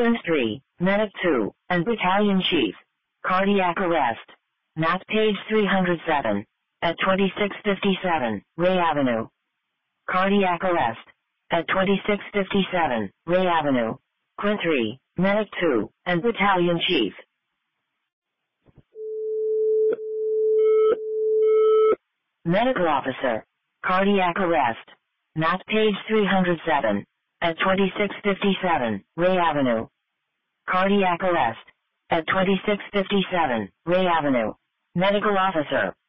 Clint 3, Medic 2, and Battalion Chief. Cardiac arrest. Map page 307. At 2657, Ray Avenue. Cardiac arrest. At 2657, Ray Avenue. Clint 3, Medic 2, and Battalion Chief. Medical officer. Cardiac arrest. Map page 307. At 2657, Ray Avenue. Cardiac arrest. At 2657, Ray Avenue. Medical officer.